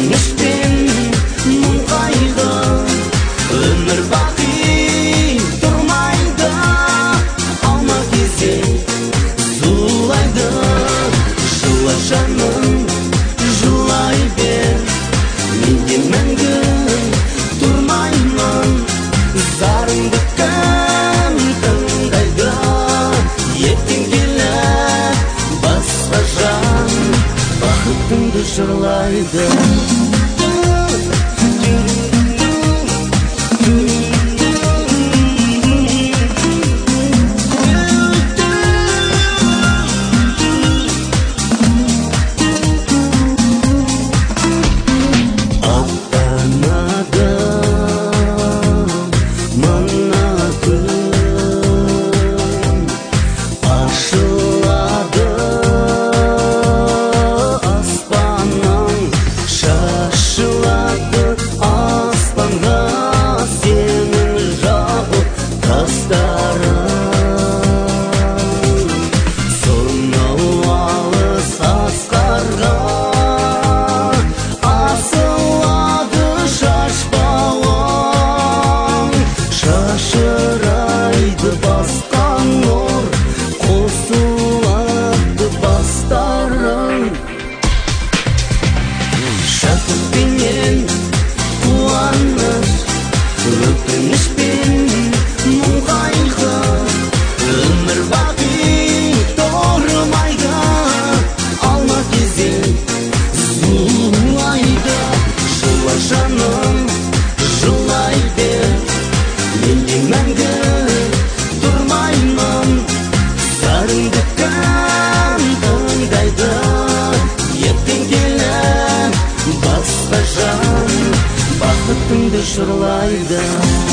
Өкінішпен мұң қайғы өмір бақи тұрмайды. Алма кезек зулайды. Жыла жаным, жылай бер. Мен де мәңгі тұрмаймын. Зарыңды кім тыңдайды? Ертең келіп басқа жан бақытыңды жырлайды. Шаттықпенен қуаныш, өкінішпен мұң қайғы өмір бақи тұрмайды. Алма кезек зулайды. Жыла жаным, жылай бер. Мен де мәңгі тұрмаймын. Зарыңды кім тыңдайды? Ертең келіп басқа жан бақытыңды жырлайды.